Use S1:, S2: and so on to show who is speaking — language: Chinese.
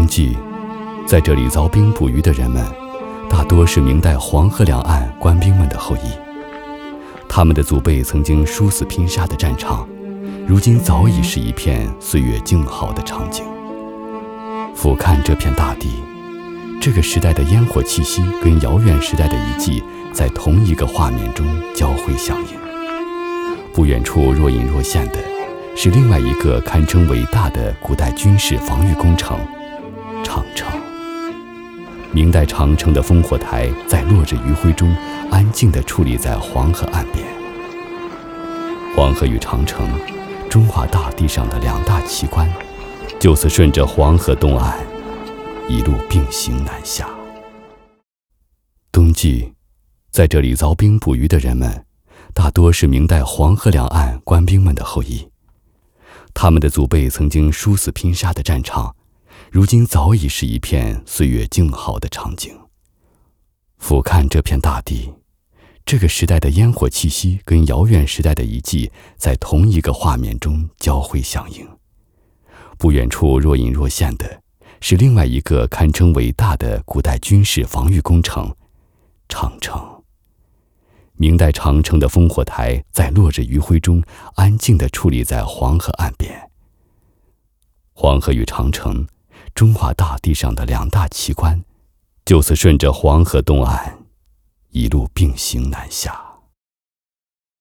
S1: 冬季，在这里凿冰捕鱼的人们，大多是明代黄河两岸官兵们的后裔。他们的祖辈曾经殊死拼杀的战场，如今早已是一片岁月静好的场景。俯瞰这片大地，这个时代的烟火气息跟遥远时代的遗迹在同一个画面中交汇相映。不远处若隐若现的是另外一个堪称伟大的古代军事防御工程——长城。明代长城的烽火台在落日余晖中安静地矗立在黄河岸边。黄河与长城，中华大地上的两大奇观，就此顺着黄河东岸一路并行南下。冬季，在这里凿冰捕鱼的人们，大多是明代黄河两岸官兵们的后裔。他们的祖辈曾经殊死拼杀的战场，如今早已是一片岁月静好的场景。俯瞰这片大地，这个时代的烟火气息跟遥远时代的遗迹在同一个画面中交汇相映。不远处若隐若现的是另外一个堪称伟大的古代军事防御工程——长城。明代长城的烽火台在落日余晖中安静地矗立在黄河岸边。黄河与长城，中华大地上的两大奇观，就此顺着黄河东岸一路并行南下。